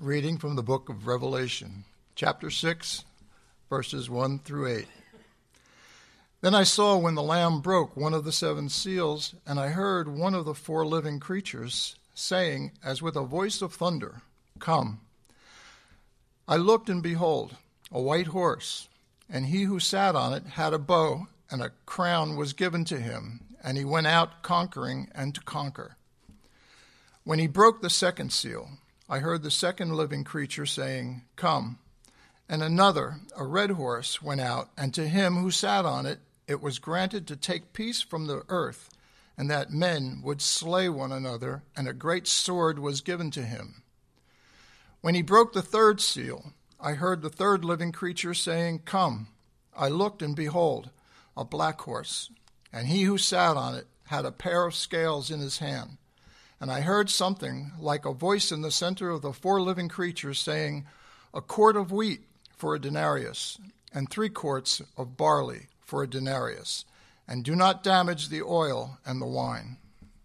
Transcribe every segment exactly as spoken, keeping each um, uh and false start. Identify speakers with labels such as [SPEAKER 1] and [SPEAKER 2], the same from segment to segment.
[SPEAKER 1] Reading from the book of Revelation, chapter six, verses one through eight. Then I saw when the Lamb broke one of the seven seals, and I heard one of the four living creatures saying, as with a voice of thunder, "Come." I looked, and behold, a white horse, and he who sat on it had a bow, and a crown was given to him, and he went out conquering and to conquer. When he broke the second seal, I heard the second living creature saying, "Come." And another, a red horse, went out, and to him who sat on it, it was granted to take peace from the earth, and that men would slay one another, and a great sword was given to him. When he broke the third seal, I heard the third living creature saying, "Come." I looked, and behold, a black horse, and he who sat on it had a pair of scales in his hand. And I heard something like a voice in the center of the four living creatures saying, "A quart of wheat for a denarius, and three quarts of barley for a denarius, and do not damage the oil and the wine."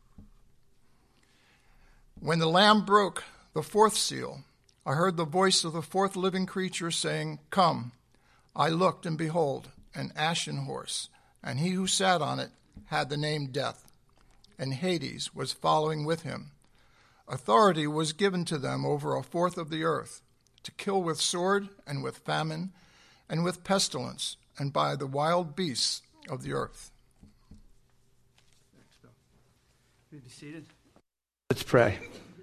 [SPEAKER 1] When the Lamb broke the fourth seal, I heard the voice of the fourth living creature saying, "Come." I looked, and behold, an ashen horse, and he who sat on it had the name Death, and Hades was following with him. Authority was given to them over a fourth of the earth, to kill with sword, and with famine, and with pestilence, and by the wild beasts of the earth.
[SPEAKER 2] Be seated. Let's pray.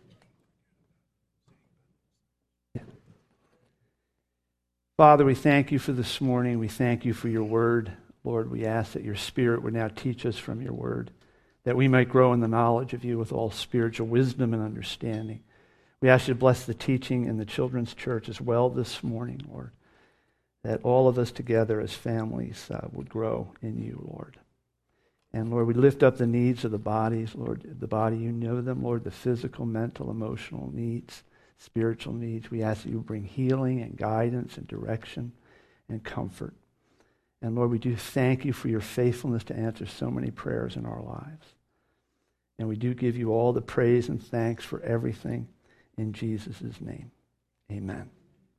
[SPEAKER 2] Father, we thank you for this morning. We thank you for your word. Lord, we ask that your Spirit would now teach us from your word, that we might grow in the knowledge of you with all spiritual wisdom and understanding. We ask you to bless the teaching in the children's church as well this morning, Lord, that all of us together as families uh, would grow in you, Lord. And Lord, we lift up the needs of the bodies, Lord, the body, you know them, Lord, the physical, mental, emotional needs, spiritual needs. We ask that you bring healing and guidance and direction and comfort. And Lord, we do thank you for your faithfulness to answer so many prayers in our lives. And we do give you all the praise and thanks for everything in Jesus' name. Amen.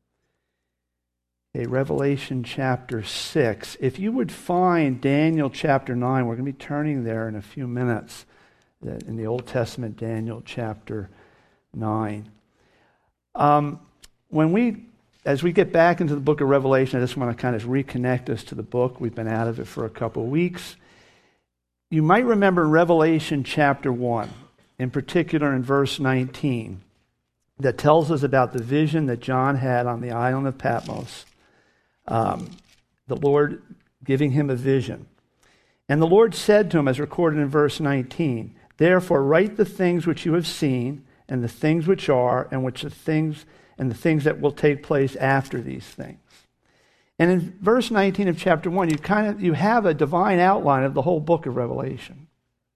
[SPEAKER 2] Okay, Revelation chapter six. If you would find Daniel chapter nine, we're going to be turning there in a few minutes, in the Old Testament, Daniel chapter nine. Um, when we, as we get back into the book of Revelation, I just want to kind of reconnect us to the book. We've been out of it for a couple of weeks. You might remember in Revelation chapter one, in particular in verse nineteen, that tells us about the vision that John had on the island of Patmos. Um, the Lord giving him a vision. And the Lord said to him, as recorded in verse nineteen, "Therefore write the things which you have seen, and the things which are, and which the things and the things that will take place after these things." And in verse nineteen of chapter one, you kind of you have a divine outline of the whole book of Revelation.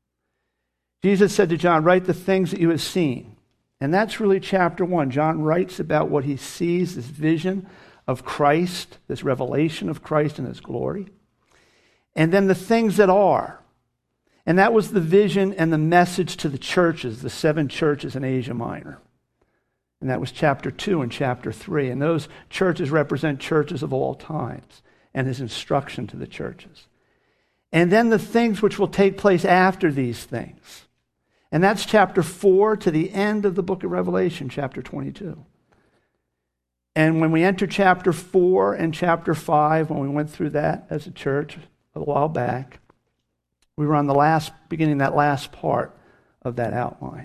[SPEAKER 2] Jesus said to John, "Write the things that you have seen." And that's really chapter one. John writes about what he sees, this vision of Christ, this revelation of Christ and his glory. And then the things that are. And that was the vision and the message to the churches, the seven churches in Asia Minor. And that was chapter two and chapter three. And those churches represent churches of all times and his instruction to the churches. And then the things which will take place after these things. And that's chapter four to the end of the book of Revelation, chapter twenty-two. And when we enter chapter four and chapter five, when we went through that as a church a while back, we were on the last, beginning that last part of that outline.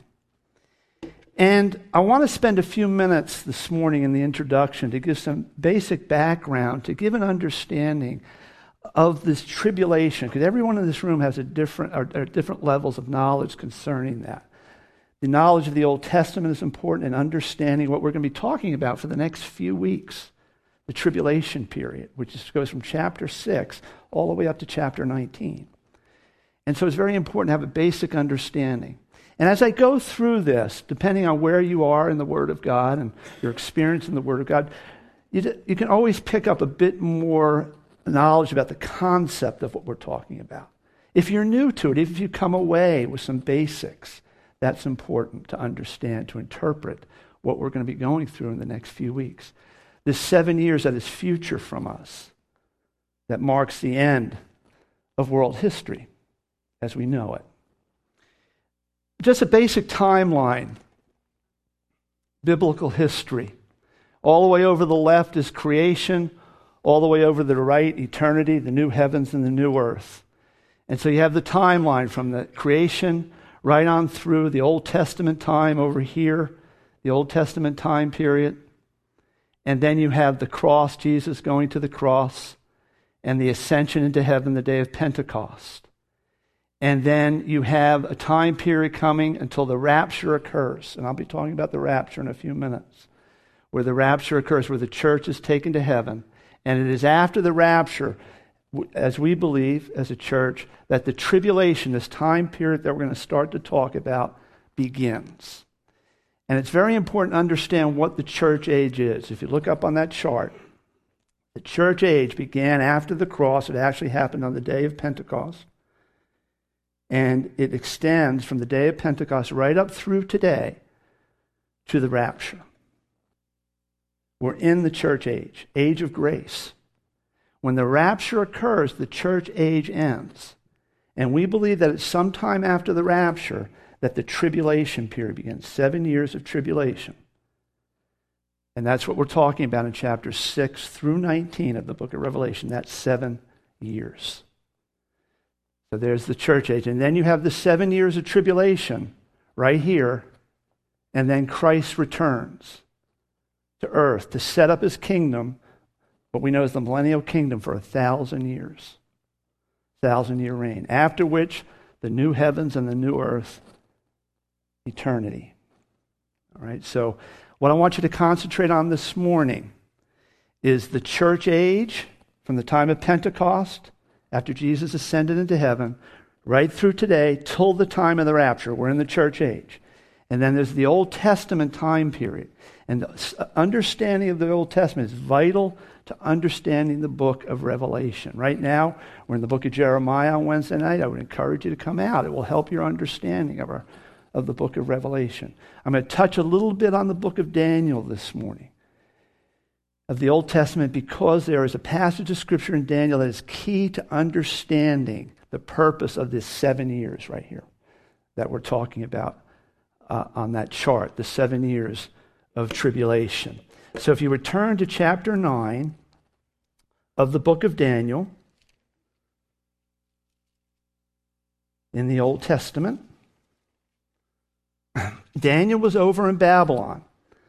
[SPEAKER 2] And I want to spend a few minutes this morning in the introduction to give some basic background, to give an understanding of this tribulation, because everyone in this room has a different, or, or different levels of knowledge concerning that. The knowledge of the Old Testament is important in understanding what we're going to be talking about for the next few weeks, the tribulation period, which is, goes from chapter six all the way up to chapter nineteen. And so it's very important to have a basic understanding. And as I go through this, depending on where you are in the Word of God and your experience in the Word of God, you, you can always pick up a bit more knowledge about the concept of what we're talking about. If you're new to it, if you come away with some basics, that's important to understand, to interpret what we're going to be going through in the next few weeks. This seven years that is future from us, that marks the end of world history as we know it. Just a basic timeline, biblical history. All the way over the left is creation, all the way over to the right, eternity, the new heavens and the new earth. And so you have the timeline from the creation right on through the Old Testament time over here, the Old Testament time period. And then you have the cross, Jesus going to the cross, and the ascension into heaven, the day of Pentecost. And then you have a time period coming until the rapture occurs. And I'll be talking about the rapture in a few minutes, where the rapture occurs, where the church is taken to heaven. And it is after the rapture, as we believe as a church, that the tribulation, this time period that we're going to start to talk about, begins. And it's very important to understand what the church age is. If you look up on that chart, the church age began after the cross. It actually happened on the day of Pentecost. And it extends from the day of Pentecost right up through today to the rapture. We're in the church age, age of grace. When the rapture occurs, the church age ends. And we believe that it's sometime after the rapture that the tribulation period begins, seven years of tribulation. And that's what we're talking about in chapters six through nineteen of the book of Revelation. That's seven years. So there's the church age. And then you have the seven years of tribulation right here. And then Christ returns to earth to set up his kingdom, what we know as the millennial kingdom, for a thousand years. Thousand year reign. After which, the new heavens and the new earth, eternity. All right, so what I want you to concentrate on this morning is the church age from the time of Pentecost, after Jesus ascended into heaven, right through today till the time of the rapture. We're in the church age. And then there's the Old Testament time period. And the understanding of the Old Testament is vital to understanding the book of Revelation. Right now, we're in the book of Jeremiah on Wednesday night. I would encourage you to come out. It will help your understanding of our of the book of Revelation. I'm going to touch a little bit on the book of Daniel this morning, of the Old Testament, because there is a passage of Scripture in Daniel that is key to understanding the purpose of this seven years right here that we're talking about uh, on that chart, the seven years of tribulation. So if you return to chapter nine of the book of Daniel in the Old Testament, Daniel was over in Babylon.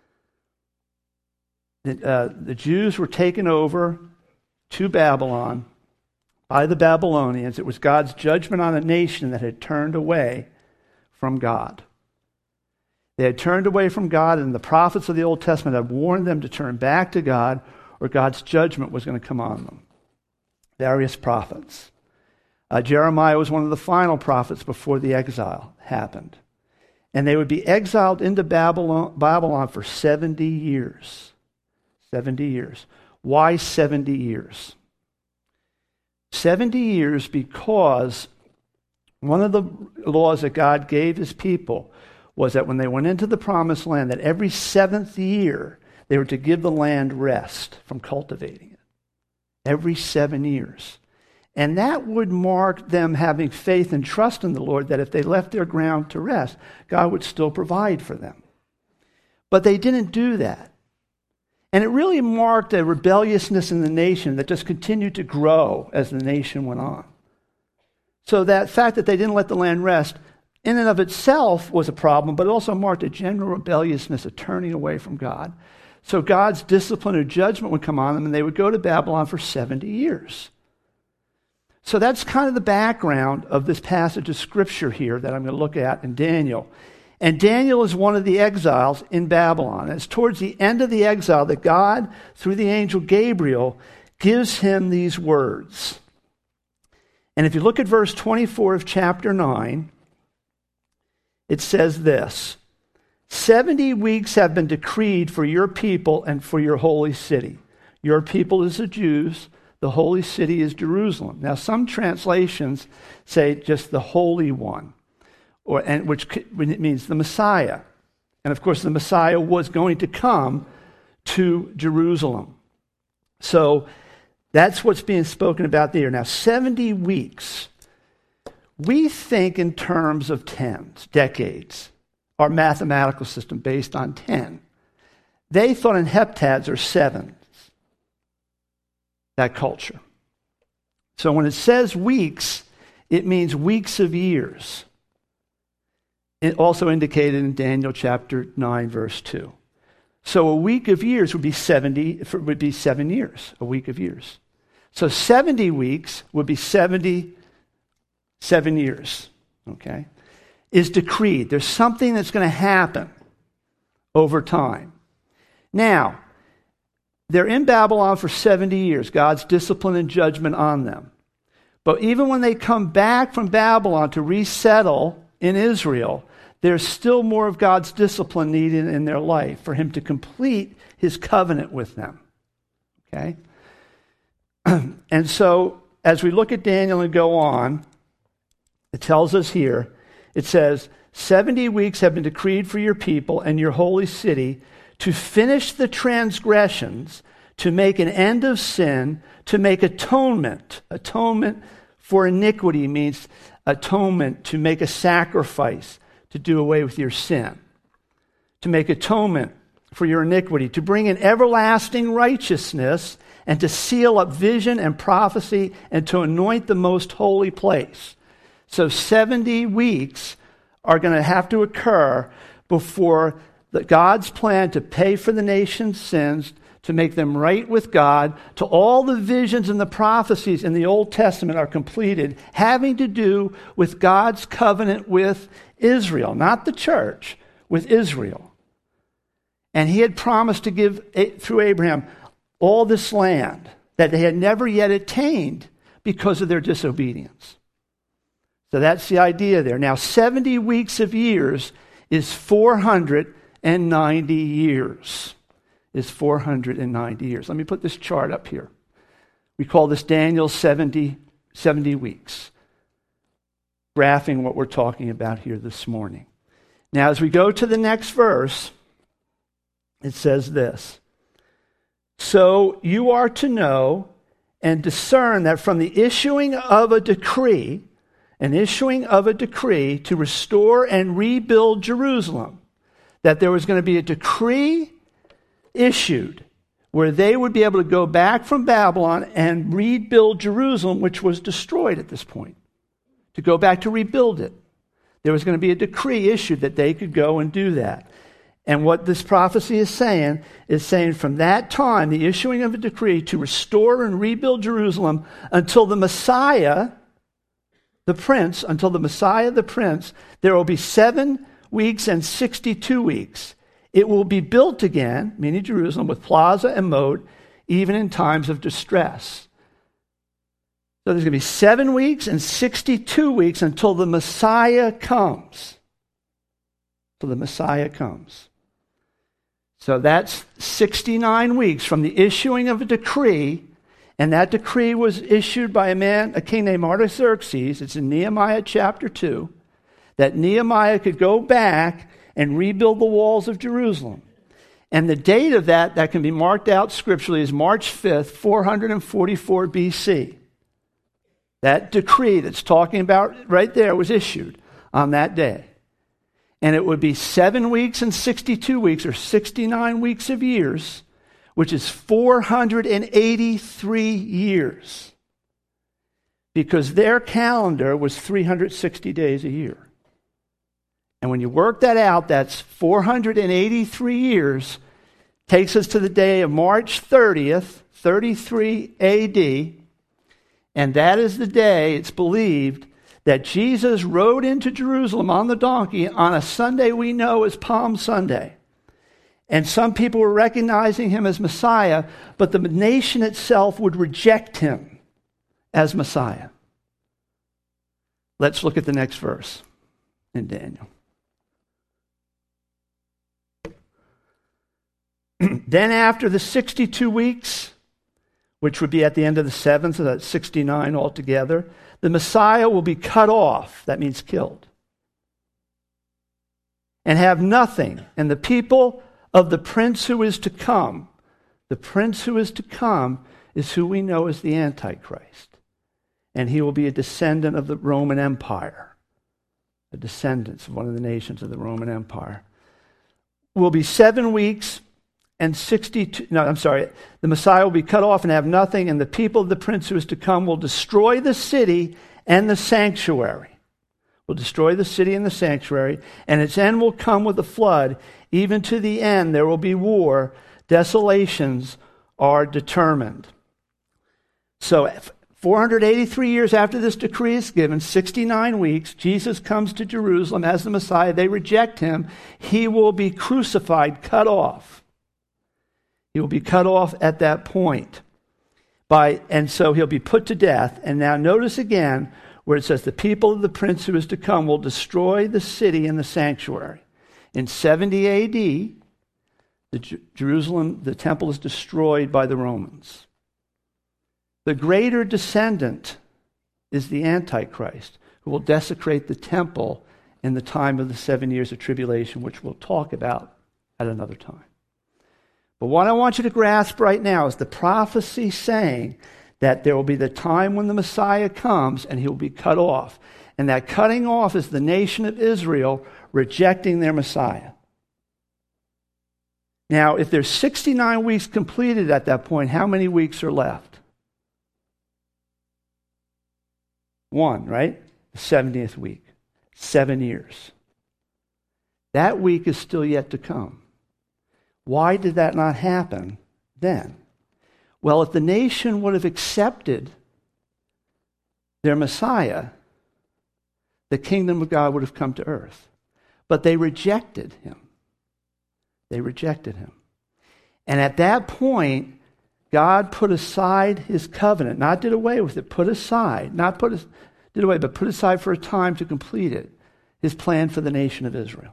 [SPEAKER 2] The, uh, the Jews were taken over to Babylon by the Babylonians. It was God's judgment on a nation that had turned away from God. They had turned away from God, and the prophets of the Old Testament had warned them to turn back to God, or God's judgment was going to come on them. Various prophets. Uh, Jeremiah was one of the final prophets before the exile happened. And they would be exiled into Babylon, Babylon for seventy years. seventy years. Why seventy years? seventy years because one of the laws that God gave his people was that when they went into the promised land, that every seventh year they were to give the land rest from cultivating it. Every seven years. And that would mark them having faith and trust in the Lord, that if they left their ground to rest, God would still provide for them. But they didn't do that. And it really marked a rebelliousness in the nation that just continued to grow as the nation went on. So that fact that they didn't let the land rest in and of itself was a problem, but it also marked a general rebelliousness, a turning away from God. So God's discipline or judgment would come on them, and they would go to Babylon for seventy years. So that's kind of the background of this passage of Scripture here that I'm going to look at in Daniel. And Daniel is one of the exiles in Babylon. It's towards the end of the exile that God, through the angel Gabriel, gives him these words. And if you look at verse twenty-four of chapter nine, it says this: seventy weeks have been decreed for your people and for your holy city. Your people is the Jews. The holy city is Jerusalem. Now, some translations say just the Holy One, or and which means the Messiah. And of course, the Messiah was going to come to Jerusalem. So that's what's being spoken about there. Now, seventy weeks. We think in terms of tens, decades. Our mathematical system based on ten. They thought in heptads or sevens, that culture. So when it says weeks, it means weeks of years. It also indicated in Daniel chapter nine, verse two. So a week of years would be seventy, would be seven years, a week of years. So seventy weeks would be seventy, seven years, okay, is decreed. There's something that's going to happen over time. Now, they're in Babylon for seventy years, God's discipline and judgment on them. But even when they come back from Babylon to resettle in Israel, there's still more of God's discipline needed in their life for him to complete his covenant with them. Okay? And so, as we look at Daniel and go on, it tells us here, it says, seventy weeks have been decreed for your people and your holy city to finish the transgressions, to make an end of sin, to make atonement. Atonement for iniquity means atonement, to make a sacrifice, to do away with your sin. To make atonement for your iniquity, to bring in everlasting righteousness, and to seal up vision and prophecy, and to anoint the most holy place. So seventy weeks are going to have to occur before the, God's plan to pay for the nation's sins, to make them right with God, to all the visions and the prophecies in the Old Testament are completed, having to do with God's covenant with Israel, not the church, with Israel. And he had promised to give, through Abraham, all this land that they had never yet attained because of their disobedience. So that's the idea there. Now, seventy weeks of years is four hundred ninety years. Is four hundred ninety years. Let me put this chart up here. We call this Daniel's seventy, seventy weeks. Graphing what we're talking about here this morning. Now, as we go to the next verse, it says this. So you are to know and discern that from the issuing of a decree, an issuing of a decree to restore and rebuild Jerusalem, that there was going to be a decree issued where they would be able to go back from Babylon and rebuild Jerusalem, which was destroyed at this point, to go back to rebuild it. There was going to be a decree issued that they could go and do that. And what this prophecy is saying is saying from that time, the issuing of a decree to restore and rebuild Jerusalem until the Messiah, the Prince, until the Messiah, the Prince, there will be seven weeks and sixty-two weeks. It will be built again, meaning Jerusalem, with plaza and moat, even in times of distress. So there's going to be seven weeks and sixty-two weeks until the Messiah comes. Until the Messiah comes. So that's sixty-nine weeks from the issuing of a decree, and that decree was issued by a man, a king named Artaxerxes. It's in Nehemiah chapter two, that Nehemiah could go back and rebuild the walls of Jerusalem. And the date of that, that can be marked out scripturally, is March fifth, four forty-four B C. That decree that's talking about right there was issued on that day. And it would be seven weeks and sixty-two weeks, or sixty-nine weeks of years, which is four hundred eighty-three years. Because their calendar was three hundred sixty days a year. And when you work that out, that's four hundred eighty-three years, takes us to the day of March thirtieth, thirty-three A D, and that is the day, it's believed, that Jesus rode into Jerusalem on the donkey on a Sunday we know as Palm Sunday. And some people were recognizing him as Messiah, but the nation itself would reject him as Messiah. Let's look at the next verse in Daniel. Then after the sixty-two weeks, which would be at the end of the seventh, so that's sixty-nine altogether, the Messiah will be cut off. That means killed. and have nothing. And the people of the prince who is to come, the prince who is to come is who we know as the Antichrist. And he will be a descendant of the Roman Empire, a descendant of one of the nations of the Roman Empire. Will be seven weeks and sixty-two, no, I'm sorry, the Messiah will be cut off and have nothing, and the people of the prince who is to come will destroy the city and the sanctuary. Will destroy the city and the sanctuary, and its end will come with a flood. Even to the end there will be war. Desolations are determined. So four hundred eighty-three years after this decree is given, sixty-nine weeks, Jesus comes to Jerusalem as the Messiah. They reject him. He will be crucified, cut off. He will be cut off at that point. By, and so he'll be put to death. And now notice again where it says, the people of the prince who is to come will destroy the city and the sanctuary. In seventy A D, the J- Jerusalem, the temple is destroyed by the Romans. The greater descendant is the Antichrist, who will desecrate the temple in the time of the seven years of tribulation, which we'll talk about at another time. But what I want you to grasp right now is the prophecy saying that there will be the time when the Messiah comes and he will be cut off. And that cutting off is the nation of Israel rejecting their Messiah. Now, if there's sixty-nine weeks completed at that point, how many weeks are left? One, right? The seventieth week. Seven years. That week is still yet to come. Why did that not happen then? Well, if the nation would have accepted their Messiah, the kingdom of God would have come to earth. But they rejected him. They rejected him. And at that point, God put aside his covenant, not did away with it, put aside, not put did away, but put aside for a time to complete it, his plan for the nation of Israel.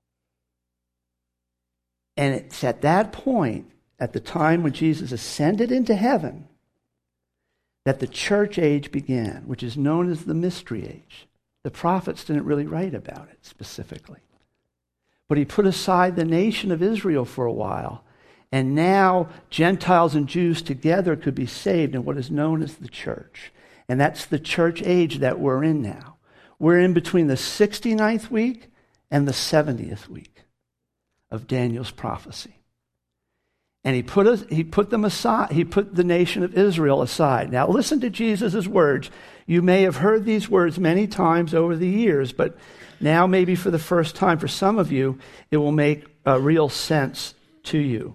[SPEAKER 2] And it's at that point, at the time when Jesus ascended into heaven, that the church age began, which is known as the mystery age. The prophets didn't really write about it specifically. But he put aside the nation of Israel for a while, and now Gentiles and Jews together could be saved in what is known as the church. And that's the church age that we're in now. We're in between the sixty-ninth week and the seventieth week of Daniel's prophecy. And he put us, he put them aside, he put the nation of Israel aside. Now listen to Jesus' words. You may have heard these words many times over the years, but now maybe for the first time for some of you, it will make a real sense to you.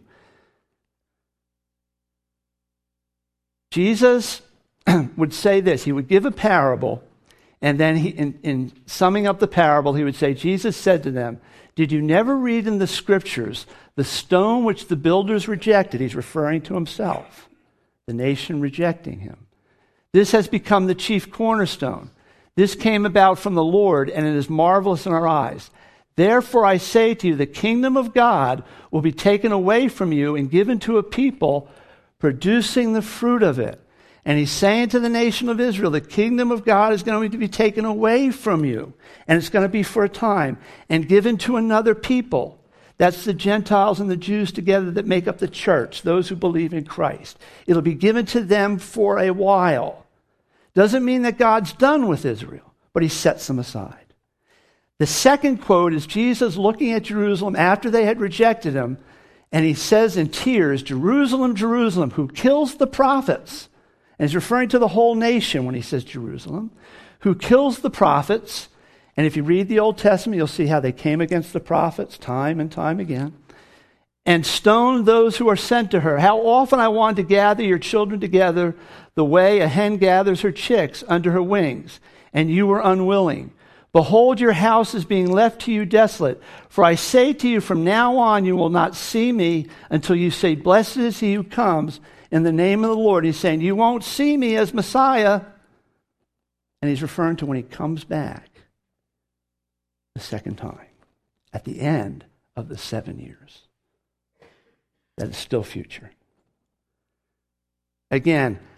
[SPEAKER 2] Jesus would say this. He would give a parable, and then he, in, in summing up the parable, he would say, Jesus said to them, did you never read in the scriptures the stone which the builders rejected? He's referring to himself, the nation rejecting him. This has become the chief cornerstone. This came about from the Lord, and it is marvelous in our eyes. Therefore I say to you, the kingdom of God will be taken away from you and given to a people producing the fruit of it. And he's saying to the nation of Israel, the kingdom of God is going to be taken away from you. And it's going to be for a time and given to another people. That's the Gentiles and the Jews together that make up the church, those who believe in Christ. It'll be given to them for a while. Doesn't mean that God's done with Israel, but he sets them aside. The second quote is Jesus looking at Jerusalem after they had rejected him, and he says in tears, Jerusalem, Jerusalem, who kills the prophets. And he's referring to the whole nation when he says Jerusalem, who kills the prophets. And if you read the Old Testament, you'll see how they came against the prophets time and time again. And stoned those who are sent to her. How often I wanted to gather your children together the way a hen gathers her chicks under her wings, and you were unwilling. Behold, your house is being left to you desolate. For I say to you, from now on you will not see me until you say, blessed is he who comes in the name of the Lord. He's saying, you won't see me as Messiah. And he's referring to when he comes back the second time, at the end of the seven years. That is still future. Again,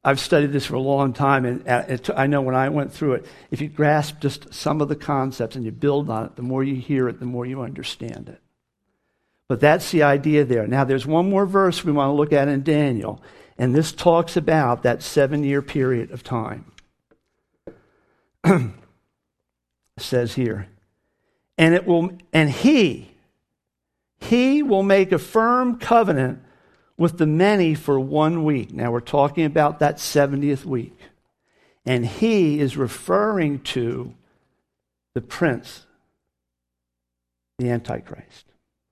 [SPEAKER 2] I've studied this for a long time, and it, I know when I went through it, if you grasp just some of the concepts and you build on it, the more you hear it, the more you understand it. But that's the idea there. Now, there's one more verse we want to look at in Daniel, and this talks about that seven-year period of time. It says here, and it will, and he, he will make a firm covenant with the many for one week. Now we're talking about that seventieth week. And he is referring to the prince, the Antichrist.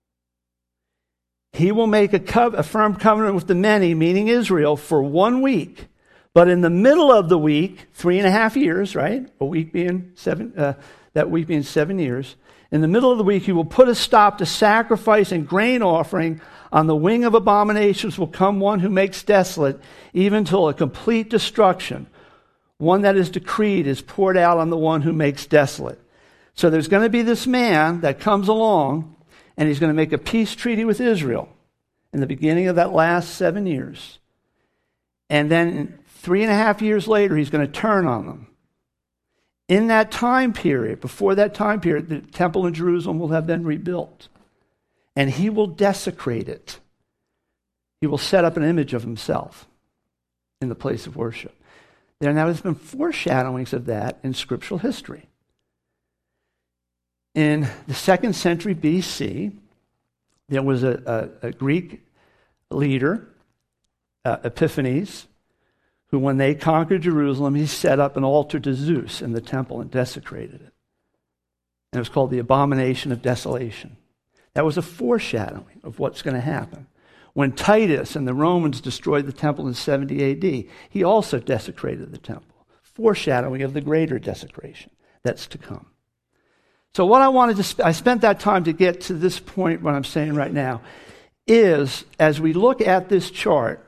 [SPEAKER 2] He will make a, co- a firm covenant with the many, meaning Israel, for one week. But in the middle of the week, three and a half years, right? A week being seven, uh, that week being seven years. In the middle of the week, he will put a stop to sacrifice and grain offering. On the wing of abominations will come one who makes desolate, even till a complete destruction. One that is decreed is poured out on the one who makes desolate. So there's going to be this man that comes along, and he's going to make a peace treaty with Israel in the beginning of that last seven years. And then three and a half years later, he's going to turn on them. In that time period, before that time period, the temple in Jerusalem will have been rebuilt. And he will desecrate it. He will set up an image of himself in the place of worship. There now has been foreshadowings of that in scriptural history. In the second century B C, there was a, a, a Greek leader, uh, Epiphanes, who when they conquered Jerusalem, he set up an altar to Zeus in the temple and desecrated it. And it was called the Abomination of Desolation. That was a foreshadowing of what's going to happen. When Titus and the Romans destroyed the temple in seventy A D, he also desecrated the temple, foreshadowing of the greater desecration that's to come. So what I wanted to, sp- I spent that time to get to this point, what I'm saying right now, is as we look at this chart,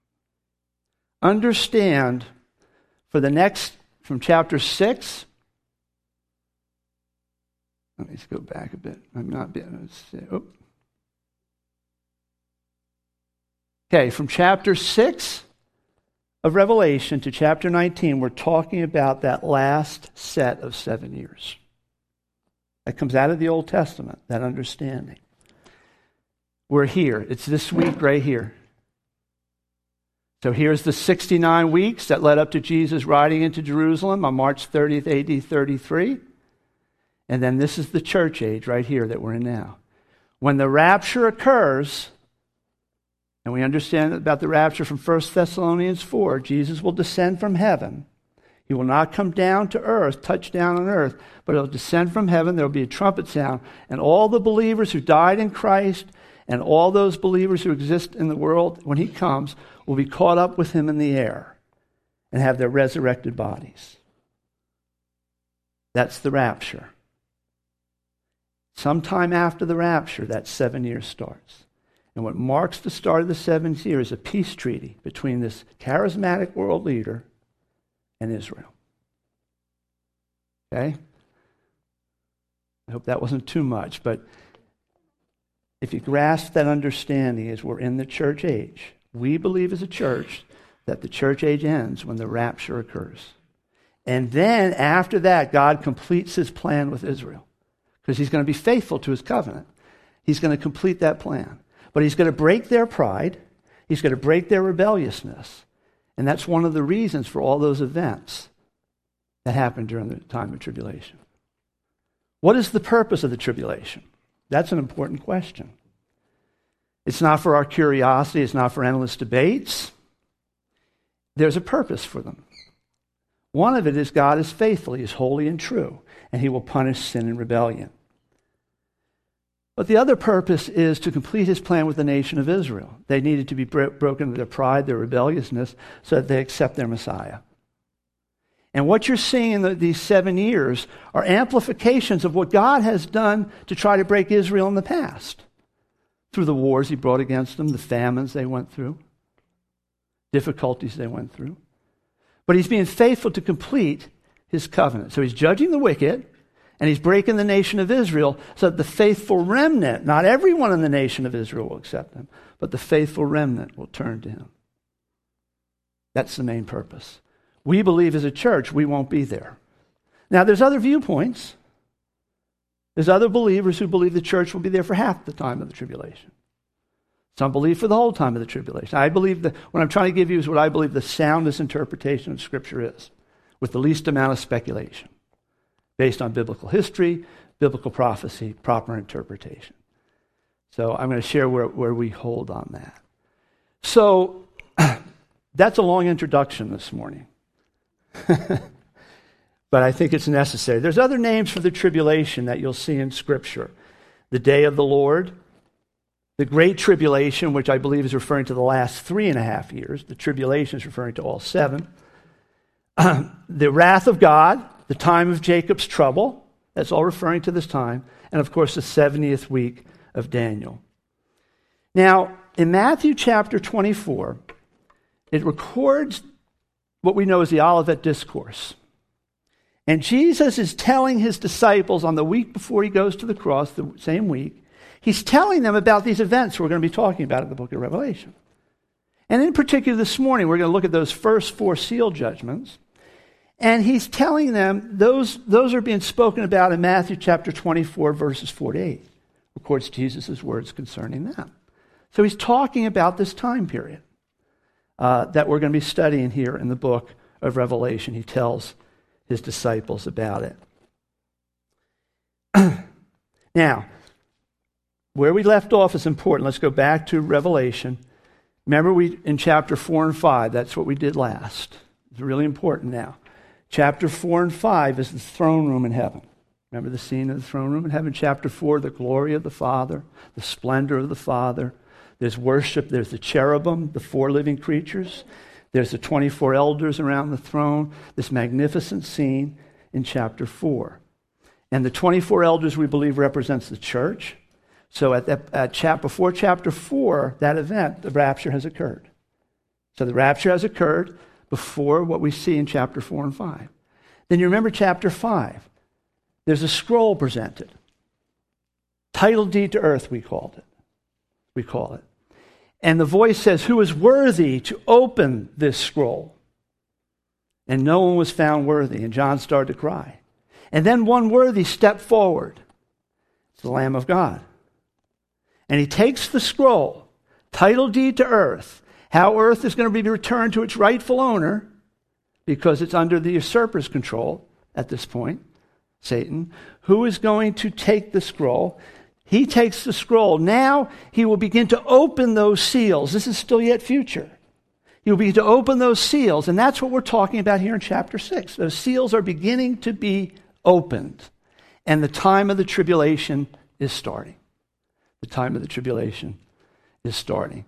[SPEAKER 2] understand for the next, from chapter six, let me just go back a bit. I'm not being, oh. Okay, from chapter six of Revelation to chapter nineteen, we're talking about that last set of seven years. That comes out of the Old Testament, that understanding. We're here. It's this week right here. So here's the sixty-nine weeks that led up to Jesus riding into Jerusalem on March thirtieth, A D thirty-three. And then this is the church age right here that we're in now. When the rapture occurs, and we understand about the rapture from First Thessalonians four, Jesus will descend from heaven. He will not come down to earth, touch down on earth, but he'll descend from heaven. There will be a trumpet sound, and all the believers who died in Christ and all those believers who exist in the world when he comes will be caught up with him in the air and have their resurrected bodies. That's the rapture. Sometime after the rapture, that seven years starts. And what marks the start of the seventh year is a peace treaty between this charismatic world leader and Israel. Okay? I hope that wasn't too much, but if you grasp that understanding as we're in the church age, we believe as a church that the church age ends when the rapture occurs. And then after that, God completes his plan with Israel. Because he's going to be faithful to his covenant. He's going to complete that plan. But he's going to break their pride. He's going to break their rebelliousness. And that's one of the reasons for all those events that happened during the time of tribulation. What is the purpose of the tribulation? That's an important question. It's not for our curiosity. It's not for endless debates. There's a purpose for them. One of it is God is faithful. He is holy and true. And he will punish sin and rebellion. But the other purpose is to complete his plan with the nation of Israel. They needed to be bro- broken of their pride, their rebelliousness, so that they accept their Messiah. And what you're seeing in the, these seven years are amplifications of what God has done to try to break Israel in the past. Through the wars he brought against them, the famines they went through, difficulties they went through. But he's being faithful to complete his covenant. So he's judging the wicked, and he's breaking the nation of Israel so that the faithful remnant, not everyone in the nation of Israel will accept him, but the faithful remnant will turn to him. That's the main purpose. We believe as a church we won't be there. Now, there's other viewpoints. There's other believers who believe the church will be there for half the time of the tribulation. Some believe for the whole time of the tribulation. I believe that what I'm trying to give you is what I believe the soundest interpretation of Scripture is, with the least amount of speculation, based on biblical history, biblical prophecy, proper interpretation. So I'm going to share where, where we hold on that. So that's a long introduction this morning. But I think it's necessary. There's other names for the tribulation that you'll see in Scripture. The day of the Lord, the great tribulation, which I believe is referring to the last three and a half years. The tribulation is referring to all seven. The wrath of God, the time of Jacob's trouble. That's all referring to this time. And of course, the seventieth week of Daniel. Now, in Matthew chapter twenty-four, it records what we know as the Olivet Discourse. And Jesus is telling his disciples on the week before he goes to the cross, the same week, he's telling them about these events we're going to be talking about in the book of Revelation. And in particular this morning, we're going to look at those first four seal judgments. And he's telling them those, those are being spoken about in Matthew chapter twenty-four, verses four to eight. Records Jesus' words concerning them. So he's talking about this time period uh, that we're going to be studying here in the book of Revelation. He tells his disciples about it. Now, where we left off is important. Let's go back to Revelation. Remember, we in chapter four and five, that's what we did last. It's really important now. Chapter four and five is the throne room in heaven. Remember the scene of the throne room in heaven? Chapter four, the glory of the Father, the splendor of the Father. There's worship. There's the cherubim, the four living creatures. There's the twenty-four elders around the throne. This magnificent scene in chapter four. And the twenty-four elders, we believe, represents the church. So at that, at chap, before chapter four, that event, the rapture has occurred. So the rapture has occurred before what we see in chapter four and five. Then you remember chapter five. There's a scroll presented. Title deed to earth, we called it. We call it. And the voice says, who is worthy to open this scroll? And no one was found worthy. And John started to cry. And then one worthy stepped forward. It's the Lamb of God. And he takes the scroll, title deed to earth, how earth is going to be returned to its rightful owner, because it's under the usurper's control at this point, Satan, who is going to take the scroll. He takes the scroll. Now he will begin to open those seals. This is still yet future. He will begin to open those seals, and that's what we're talking about here in chapter six. Those seals are beginning to be opened, and the time of the tribulation is starting. The time of the tribulation is starting.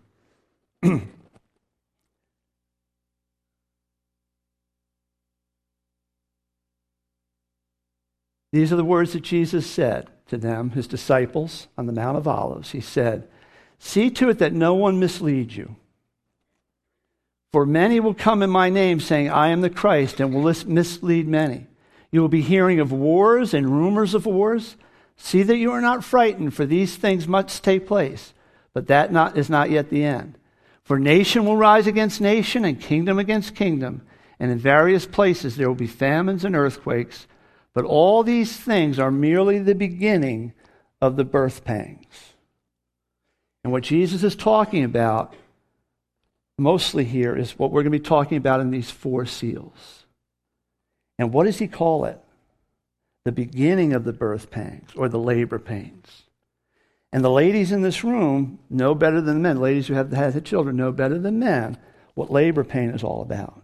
[SPEAKER 2] These are the words that Jesus said to them, his disciples, on the Mount of Olives. He said, see to it that no one misleads you. For many will come in my name, saying, I am the Christ, and will mislead many. You will be hearing of wars and rumors of wars. See that you are not frightened, for these things must take place, but that not, is not yet the end. For nation will rise against nation, and kingdom against kingdom, and in various places there will be famines and earthquakes. But all these things are merely the beginning of the birth pangs. And what Jesus is talking about mostly here is what we're going to be talking about in these four seals. And what does he call it? The beginning of the birth pangs, or the labor pains. And the ladies in this room know better than men. Ladies who have had children know better than men what labor pain is all about.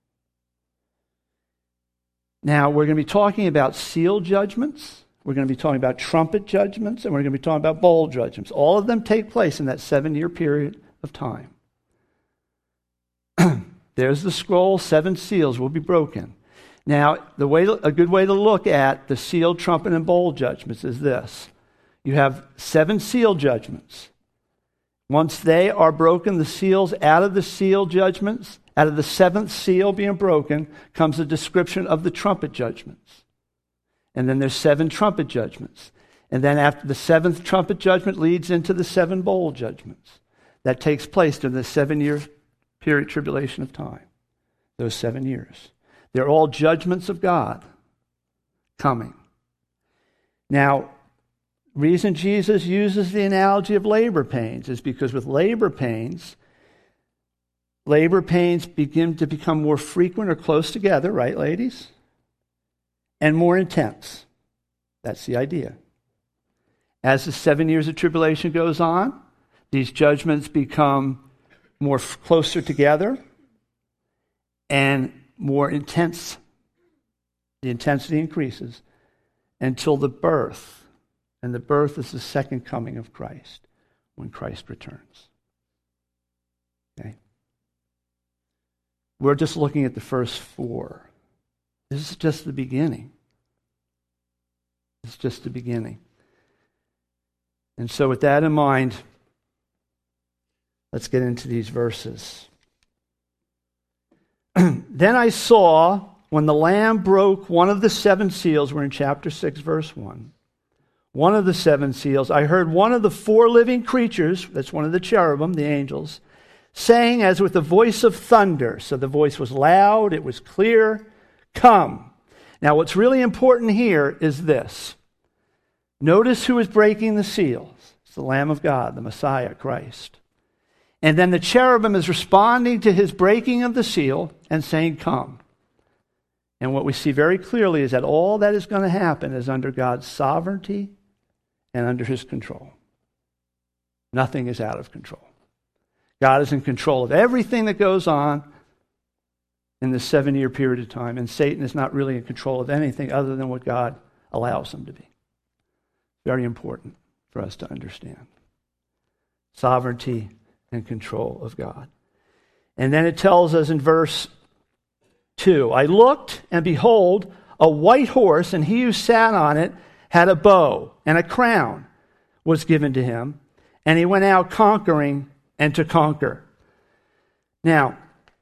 [SPEAKER 2] Now, we're going to be talking about seal judgments, we're going to be talking about trumpet judgments, and we're going to be talking about bowl judgments. All of them take place in that seven-year period of time. There's the scroll, seven seals will be broken. Now, the way a good way to look at the seal, trumpet, and bowl judgments is this. You have seven seal judgments. Once they are broken, the seals out of the seal judgments, out of the seventh seal being broken, comes a description of the trumpet judgments. And then there's seven trumpet judgments. And then after the seventh trumpet judgment leads into the seven bowl judgments. That takes place during the seven-year period tribulation of time. those seven years. They're all judgments of God coming. Now, reason Jesus uses the analogy of labor pains is because with labor pains, labor pains begin to become more frequent or close together, right, ladies? And more intense. That's the idea. As the seven years of tribulation goes on, these judgments become more f- closer together and more intense. The intensity increases until the birth. And the birth is the second coming of Christ, when Christ returns. Okay? We're just looking at the first four. This is just the beginning. It's just the beginning. And so with that in mind, let's get into these verses. Then I saw, when the Lamb broke one of the seven seals, we're in chapter six, verse one, one of the seven seals, I heard one of the four living creatures, that's one of the cherubim, the angels, saying as with a voice of thunder. So the voice was loud, it was clear, come. Now what's really important here is this. Notice who is breaking the seals. It's the Lamb of God, the Messiah, Christ. And then the cherubim is responding to his breaking of the seal and saying, come. And what we see very clearly is that all that is going to happen is under God's sovereignty and under his control. Nothing is out of control. God is in control of everything that goes on in this seven-year period of time, and Satan is not really in control of anything other than what God allows him to be. Very important for us to understand. Sovereignty and control of God. And then it tells us in verse two, I looked, and behold, a white horse, and he who sat on it had a bow, and a crown was given to him, and he went out conquering and to conquer. Now,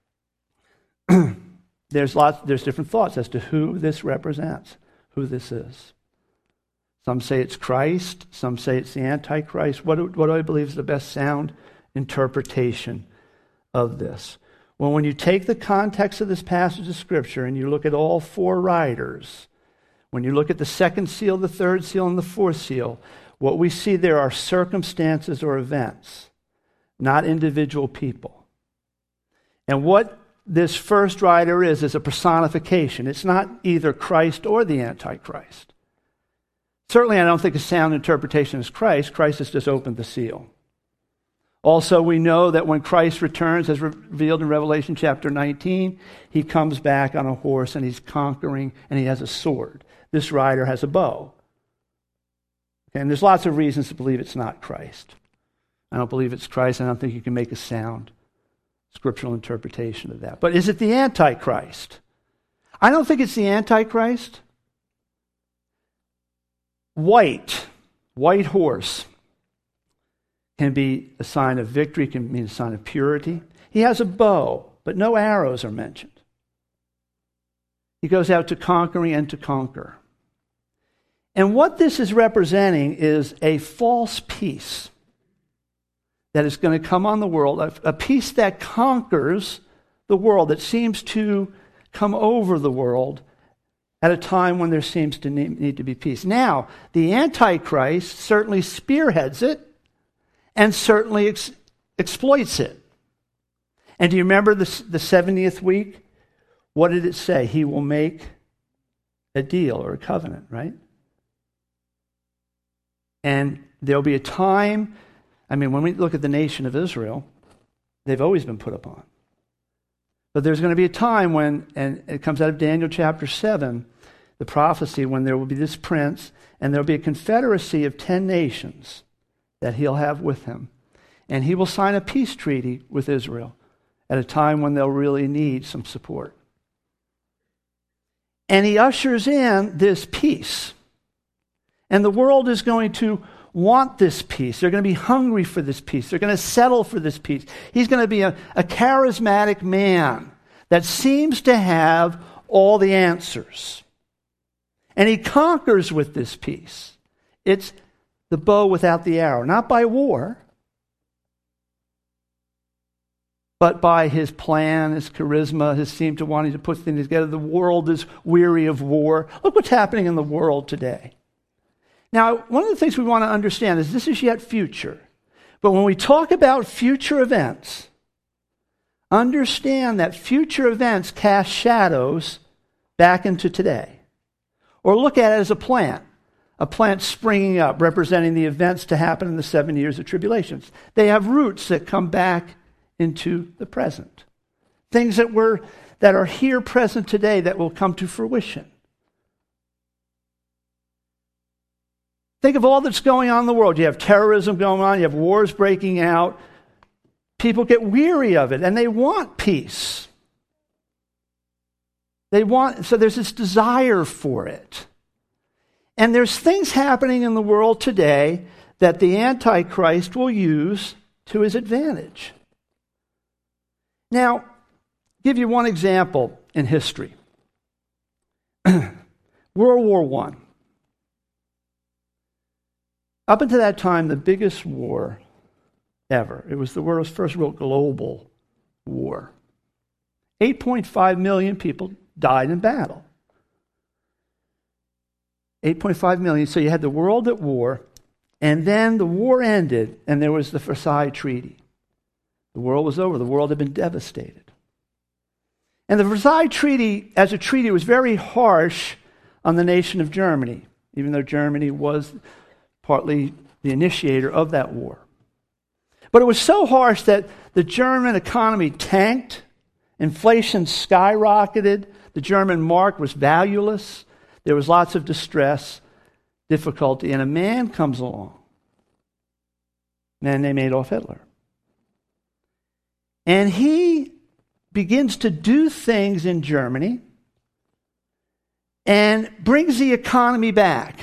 [SPEAKER 2] there's lots, there's different thoughts as to who this represents, who this is. Some say it's Christ, some say it's the Antichrist. What do, what do I believe is the best sound interpretation of this? Well, when you take the context of this passage of Scripture and you look at all four riders, when you look at the second seal, the third seal, and the fourth seal, what we see there are circumstances or events, not individual people. And what this first rider is, is a personification. It's not either Christ or the Antichrist. Certainly, I don't think a sound interpretation is Christ. Christ has just opened the seal. Also, we know that when Christ returns, as revealed in Revelation chapter nineteen, he comes back on a horse and he's conquering and he has a sword. This rider has a bow. Okay, and there's lots of reasons to believe it's not Christ. I don't believe it's Christ. I don't think you can make a sound scriptural interpretation of that. But is it the Antichrist? I don't think it's the Antichrist. White, white horse can be a sign of victory, can mean a sign of purity. He has a bow, but no arrows are mentioned. He goes out to conquering and to conquer. And what this is representing is a false peace that is going to come on the world, a, a peace that conquers the world, that seems to come over the world at a time when there seems to need, need to be peace. Now, the Antichrist certainly spearheads it and certainly ex- exploits it. And do you remember the, the seventieth week? What did it say? He will make a deal or a covenant, right? And there'll be a time, I mean, when we look at the nation of Israel, they've always been put upon. But there's going to be a time when, and it comes out of Daniel chapter seven, the prophecy, when there will be this prince, and there will be a confederacy of ten nations that he'll have with him. And he will sign a peace treaty with Israel at a time when they'll really need some support. And he ushers in this peace. And the world is going to want this peace. They're going to be hungry for this peace. They're going to settle for this peace. He's going to be a, a charismatic man that seems to have all the answers. And he conquers with this peace. It's the bow without the arrow, not by war, but by his plan, his charisma, his seem to wanting to put things together. The world is weary of war. Look what's happening in the world today. Now, one of the things we want to understand is this is yet future. But when we talk about future events, understand that future events cast shadows back into today. Or look at it as a plant, a plant springing up, representing the events to happen in the seven years of tribulations. They have roots that come back into the present. Things that were that are here present today that will come to fruition. Think of all that's going on in the world. You have terrorism going on, you have wars breaking out. People get weary of it and they want peace. They want, so there's this desire for it. And there's things happening in the world today that the Antichrist will use to his advantage. Now, give you one example in history. World War One. Up until that time, the biggest war ever. It was the world's first real global war. eight point five million people died in battle. eight point five million. So you had the world at war, and then the war ended, and there was the Versailles Treaty. The world was over. The world had been devastated. And the Versailles Treaty, as a treaty, was very harsh on the nation of Germany, even though Germany was partly the initiator of that war. But it was so harsh that the German economy tanked, inflation skyrocketed, the German mark was valueless, there was lots of distress, difficulty, and a man comes along, a man named Adolf Hitler. And he begins to do things in Germany and brings the economy back.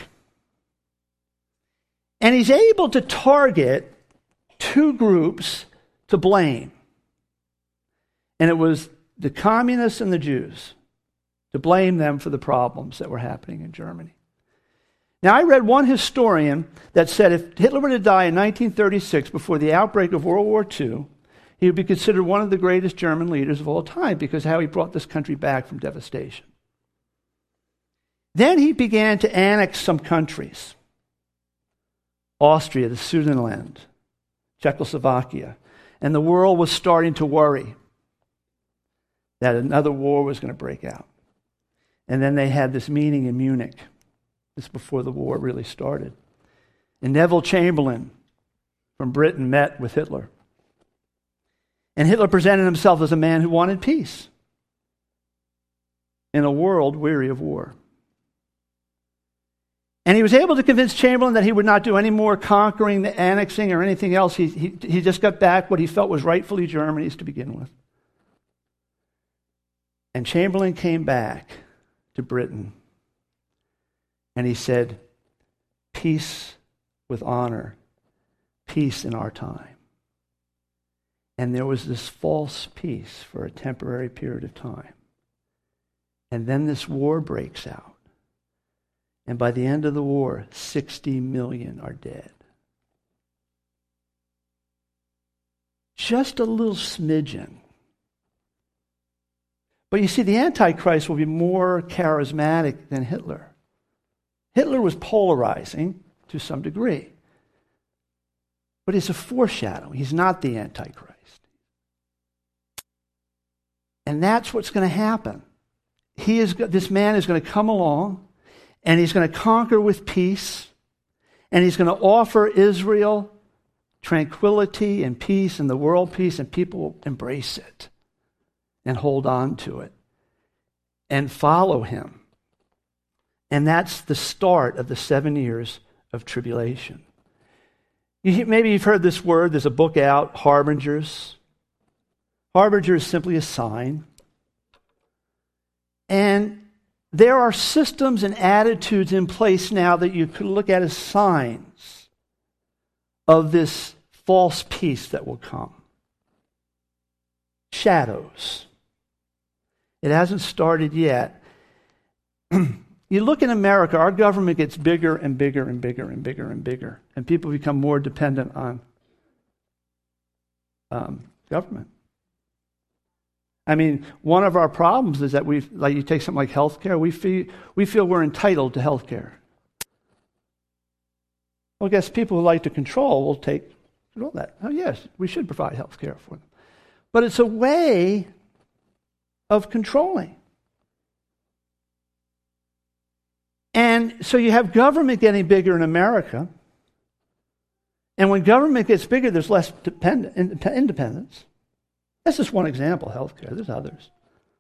[SPEAKER 2] And he's able to target two groups to blame. And it was the communists and the Jews, to blame them for the problems that were happening in Germany. Now, I read one historian that said if Hitler were to die in nineteen thirty-six, before the outbreak of World War Two, he would be considered one of the greatest German leaders of all time because of how he brought this country back from devastation. Then he began to annex some countries. Austria, the Sudetenland, Czechoslovakia. And the world was starting to worry that another war was going to break out. And then they had this meeting in Munich. This before the war really started. And Neville Chamberlain from Britain met with Hitler. And Hitler presented himself as a man who wanted peace in a world weary of war. And he was able to convince Chamberlain that he would not do any more conquering, the annexing, or anything else. He, he, he just got back what he felt was rightfully Germany's to begin with. And Chamberlain came back to Britain and he said, peace with honor, peace in our time. And there was this false peace for a temporary period of time. And then this war breaks out. And by the end of the war, sixty million are dead. Just a little smidgen. But you see, the Antichrist will be more charismatic than Hitler. Hitler was polarizing to some degree. But he's a foreshadowing. He's not the Antichrist. And that's what's going to happen. He is. This man is going to come along, and he's going to conquer with peace, and he's going to offer Israel tranquility and peace and the world peace, and people will embrace it and hold on to it and follow him. And that's the start of the seven years of tribulation. You, maybe you've heard this word. There's a book out, Harbingers. Harbinger is simply a sign. And there are systems and attitudes in place now that you could look at as signs of this false peace that will come. Shadows. It hasn't started yet. You look in America, our government gets bigger and bigger and bigger and bigger and bigger, and people become more dependent on um, government. I mean, one of our problems is that we, like you take something like healthcare, we feel we feel we're entitled to healthcare. Well, I guess people who like to control will take control of that. Oh, yes, we should provide healthcare for them, but it's a way of controlling. And so you have government getting bigger in America, and when government gets bigger, there's less depend- independence. That's just one example, healthcare. There's others.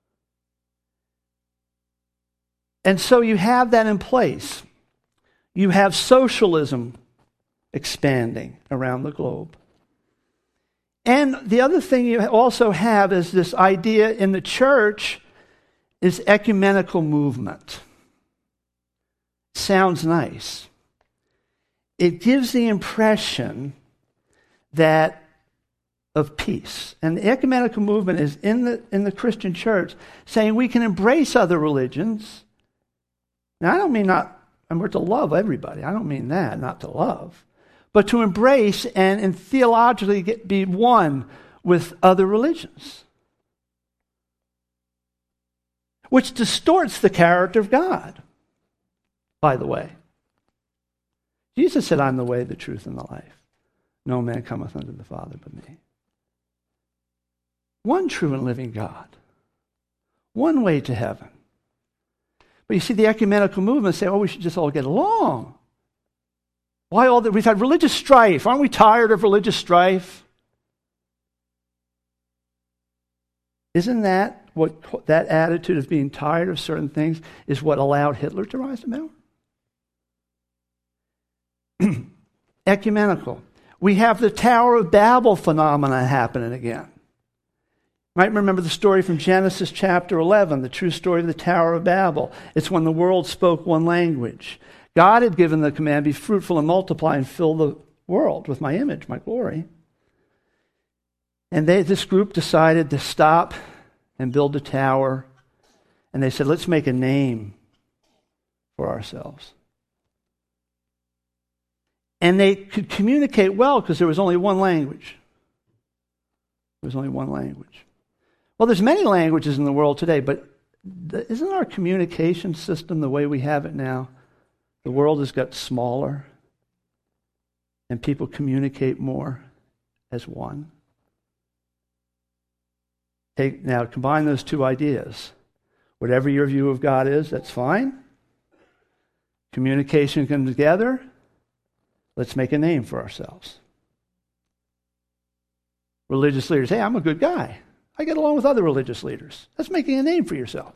[SPEAKER 2] And so you have that in place. You have socialism expanding around the globe. And the other thing you also have is this idea in the church is ecumenical movement. Sounds nice. It gives the impression that of peace. And the ecumenical movement is in the in the Christian church saying we can embrace other religions. Now, I don't mean not, and we're to love everybody. I don't mean that, not to love. But to embrace and, and theologically get, be one with other religions. Which distorts the character of God, by the way. Jesus said, I'm the way, the truth, and the life. No man cometh unto the Father but me. One true and living God. One way to heaven. But you see, the ecumenical movement say, oh, we should just all get along. Why all that? We've had religious strife. Aren't we tired of religious strife? Isn't that what that attitude of being tired of certain things is what allowed Hitler to rise to power? Ecumenical. We have the Tower of Babel phenomena happening again. You might remember the story from Genesis chapter eleven, the true story of the Tower of Babel. It's when the world spoke one language. God had given the command, be fruitful and multiply and fill the world with my image, my glory. And they, this group decided to stop and build a tower. And they said, let's make a name for ourselves. And they could communicate well because there was only one language. There was only one language. Well, there's many languages in the world today, but isn't our communication system the way we have it now? The world has got smaller, and people communicate more as one. Take, now, combine those two ideas. Whatever your view of God is, that's fine. Communication comes together. Let's make a name for ourselves. Religious leaders, hey, I'm a good guy. I get along with other religious leaders. That's making a name for yourself.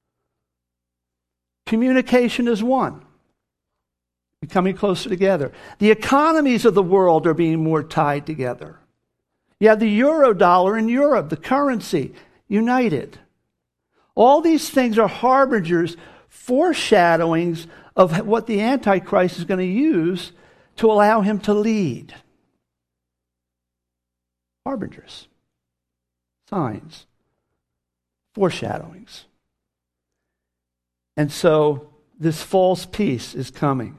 [SPEAKER 2] Communication is one. Becoming closer together. The economies of the world are being more tied together. You have the euro dollar in Europe, the currency, united. All these things are harbingers, foreshadowings of what the Antichrist is going to use to allow him to lead. Harbingers, signs, foreshadowings. And so this false peace is coming.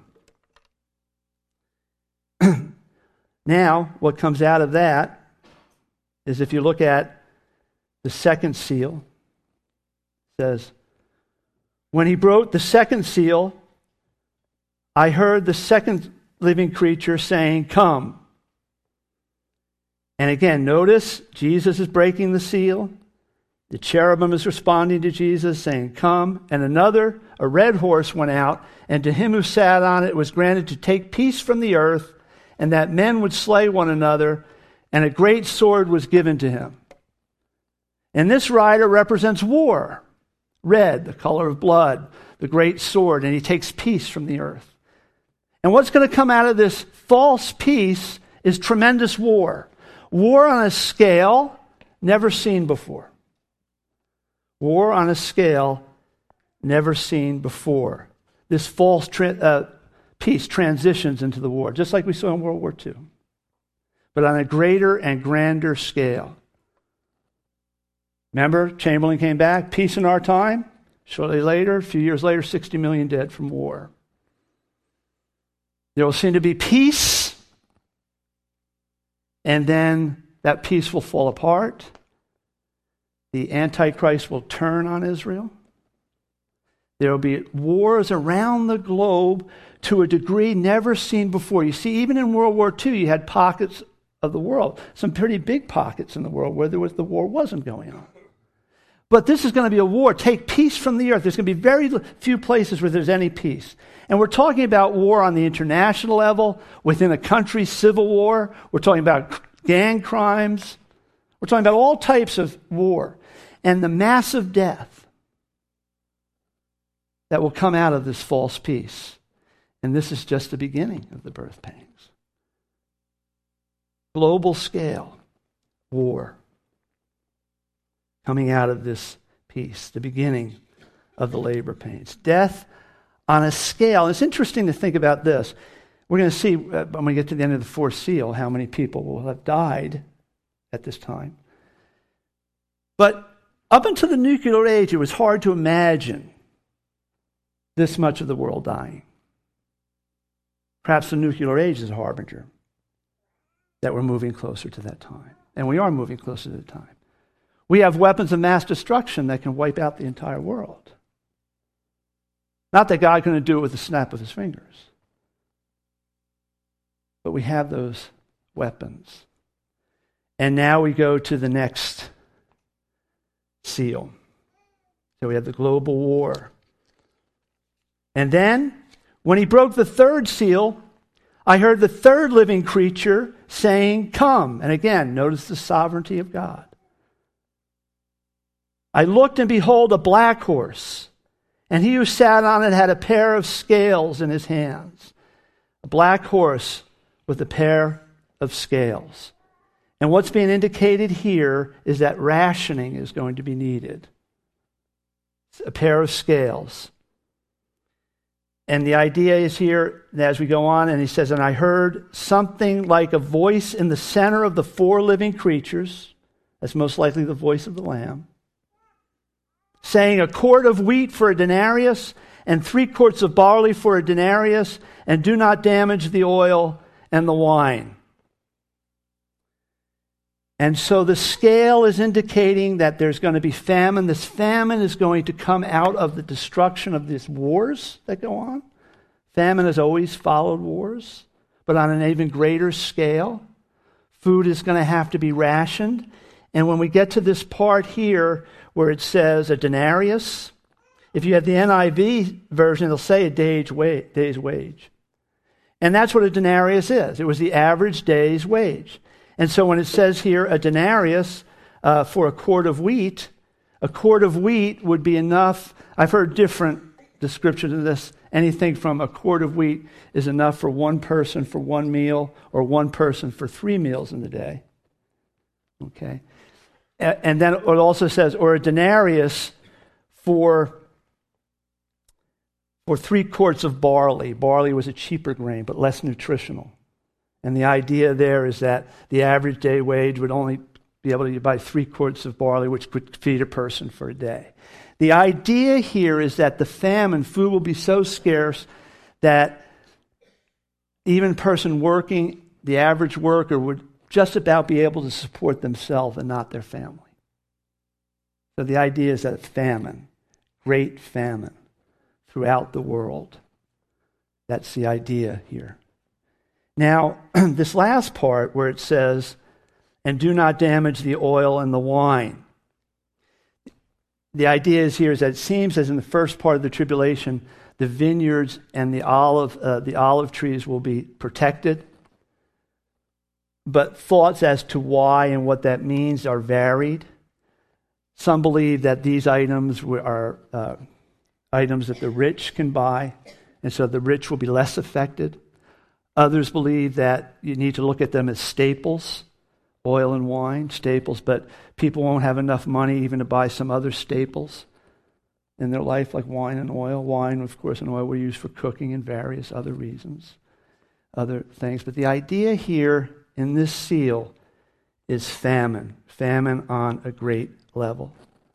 [SPEAKER 2] Now, what comes out of that is if you look at the second seal, it says, when he broke the second seal, I heard the second living creature saying, come. And again, notice Jesus is breaking the seal. The cherubim is responding to Jesus, saying, come. And another, a red horse, went out, and to him who sat on it was granted to take peace from the earth, and that men would slay one another, and a great sword was given to him. And this rider represents war. Red, the color of blood, the great sword, and he takes peace from the earth. And what's going to come out of this false peace is tremendous war. War on a scale never seen before. War on a scale never seen before. This false tra- uh, peace transitions into the war, just like we saw in World War Two, but on a greater and grander scale. Remember, Chamberlain came back, peace in our time. Shortly later, a few years later, sixty million dead from war. There will seem to be peace, and then that peace will fall apart. the Antichrist will turn on Israel. There will be wars around the globe to a degree never seen before. You see, even in World War Two, you had pockets of the world, some pretty big pockets in the world where there was, the war wasn't going on. But this is going to be a war. Take peace from the earth. There's going to be very few places where there's any peace. And we're talking about war on the international level, within a country's civil war. We're talking about gang crimes. We're talking about all types of war. And the massive death that will come out of this false peace. And this is just the beginning of the birth pains. Global scale war coming out of this peace, the beginning of the labor pains. Death on a scale. It's interesting to think about this. We're going to see uh, when we get to the end of the fourth seal how many people will have died at this time. But up until the nuclear age, it was hard to imagine this much of the world dying. Perhaps the nuclear age is a harbinger that we're moving closer to that time. And we are moving closer to the time. We have weapons of mass destruction that can wipe out the entire world. Not that God's going to do it with the snap of his fingers. But we have those weapons. And now we go to the next seal. So we have the global war. And then, when he broke the third seal, I heard the third living creature saying, "Come." And again, notice the sovereignty of God. I looked, and behold, a black horse, and he who sat on it had a pair of scales in his hands. A black horse with a pair of scales. And what's being indicated here is that rationing is going to be needed. A pair of scales. And the idea is here, as we go on, and he says, "And I heard something like a voice in the center of the four living creatures," that's most likely the voice of the Lamb, saying, "A quart of wheat for a denarius, and three quarts of barley for a denarius, and do not damage the oil and the wine." And so the scale is indicating that there's going to be famine. This famine is going to come out of the destruction of these wars that go on. Famine has always followed wars, but on an even greater scale. Food is going to have to be rationed. And when we get to this part here where it says a denarius, if you have the N I V version, it'll say a day's wage. And that's what a denarius is. It was the average day's wage. And so when it says here a denarius uh, for a quart of wheat, a quart of wheat would be enough. I've heard different descriptions of this. Anything from a quart of wheat is enough for one person for one meal, or one person for three meals in the day. Okay. And then it also says, or a denarius for, for three quarts of barley. Barley was a cheaper grain, but less nutritional. And the idea there is that the average day wage would only be able to buy three quarts of barley, which could feed a person for a day. The idea here is that the famine, food will be so scarce that even a person working, the average worker, would just about be able to support themselves and not their family. So the idea is that famine, great famine throughout the world. That's the idea here. Now, this last part where it says, "And do not damage the oil and the wine." The idea is here is that it seems as in the first part of the tribulation, the vineyards and the olive, uh, the olive trees will be protected. But thoughts as to why and what that means are varied. Some believe that these items are uh, items that the rich can buy, and so the rich will be less affected. Others believe that you need to look at them as staples, oil and wine, staples, but people won't have enough money even to buy some other staples in their life, like wine and oil. Wine, of course, and oil were used for cooking and various other reasons, other things. But the idea here in this seal is famine, famine on a great level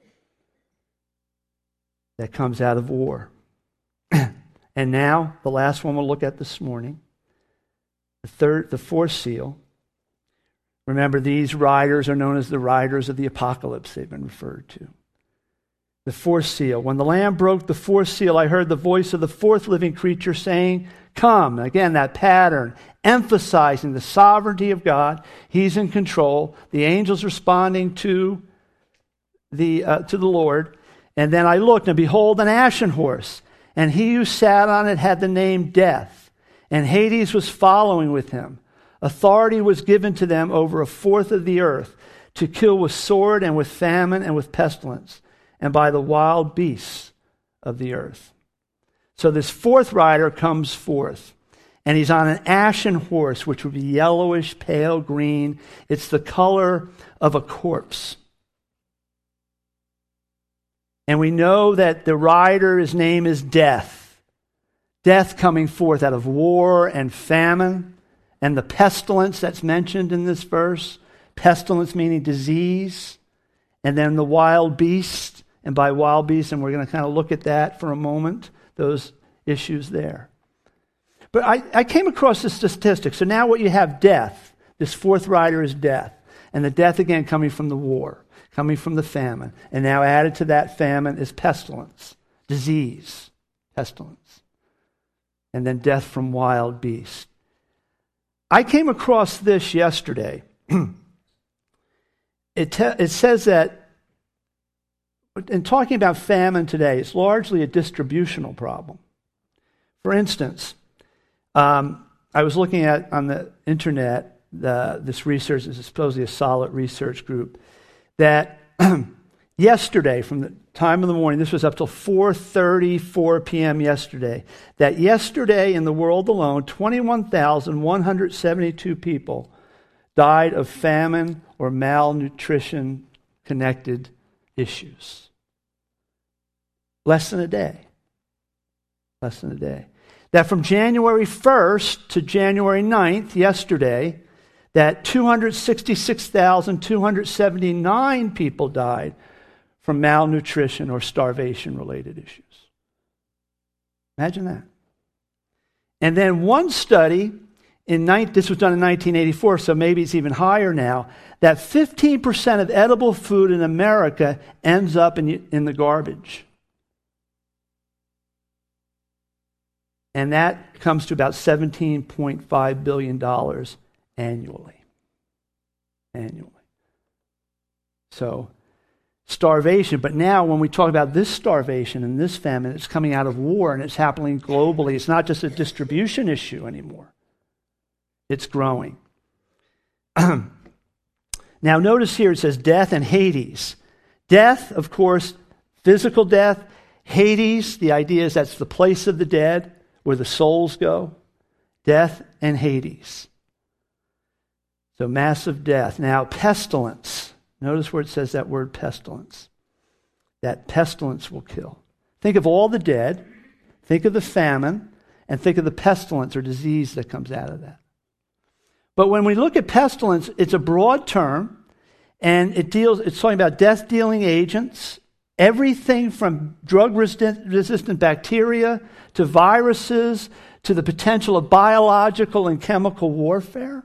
[SPEAKER 2] that comes out of war. And now, the last one we'll look at this morning, the third, the fourth seal. Remember, these riders are known as the riders of the apocalypse, they've been referred to. The fourth seal. When the Lamb broke the fourth seal, I heard the voice of the fourth living creature saying, "Come." Again, that pattern, emphasizing the sovereignty of God. He's in control. The angels responding to the, uh, to the Lord. And then I looked, and behold, an ashen horse. And he who sat on it had the name Death. And Hades was following with him. Authority was given to them over a fourth of the earth, to kill with sword and with famine and with pestilence, and by the wild beasts of the earth. So this fourth rider comes forth, and he's on an ashen horse, which would be yellowish, pale green. It's the color of a corpse. And we know that the rider, his name is Death. Death coming forth out of war and famine, and the pestilence that's mentioned in this verse. Pestilence meaning disease, and then the wild beast. And by wild beast, and we're going to kind of look at that for a moment, those issues there. But I, I came across this statistic. So now what you have, death. This fourth rider is death. And the death again coming from the war, coming from the famine. And now added to that famine is pestilence, disease, pestilence. And then death from wild beast. I came across this yesterday. it, te- it says that in talking about famine today, it's largely a distributional problem. For instance, um, I was looking at on the internet the, this research, this is supposedly a solid research group, that yesterday, from the time of the morning, this was up till four thirty-four p.m. yesterday, that yesterday in the world alone, twenty-one thousand one hundred seventy-two people died of famine or malnutrition-connected issues. Less than a day. Less than a day. That from January first to January ninth, yesterday, that two hundred sixty-six thousand two hundred seventy-nine people died from malnutrition or starvation-related issues. Imagine that. And then one study, in this was done in nineteen eighty-four, so maybe it's even higher now, that fifteen percent of edible food in America ends up in, in the garbage. And that comes to about seventeen point five billion dollars annually. Annually. So, starvation. But now when we talk about this starvation and this famine, it's coming out of war and it's happening globally. It's not just a distribution issue anymore. It's growing. Now notice here it says death and Hades. Death, of course, physical death. Hades, the idea is that's the place of the dead, where the souls go. Death and Hades. So massive death. Now pestilence. Notice where it says that word pestilence. That pestilence will kill. Think of all the dead. Think of the famine. And think of the pestilence or disease that comes out of that. But when we look at pestilence, it's a broad term. And it deals. It's talking about death-dealing agents. Everything from drug-resistant bacteria to viruses to the potential of biological and chemical warfare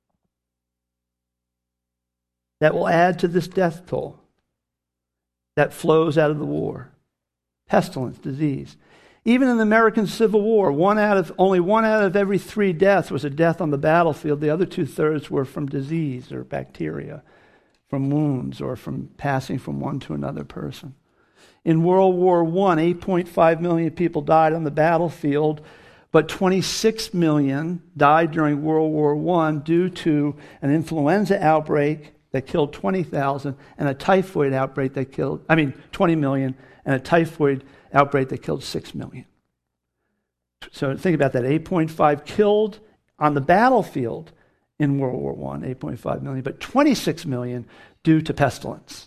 [SPEAKER 2] that will add to this death toll that flows out of the war. Pestilence, disease. Even in the American Civil War, one out of only one out of every three deaths was a death on the battlefield. The other two-thirds were from disease or bacteria, from wounds, or from passing from one to another person. In World War One, eight point five million people died on the battlefield, but twenty-six million died during World War One due to an influenza outbreak that killed twenty thousand and a typhoid outbreak that killed, I mean, twenty million, and a typhoid outbreak that killed six million. So think about that, eight point five killed on the battlefield in World War One, eight point five million, but twenty-six million due to pestilence.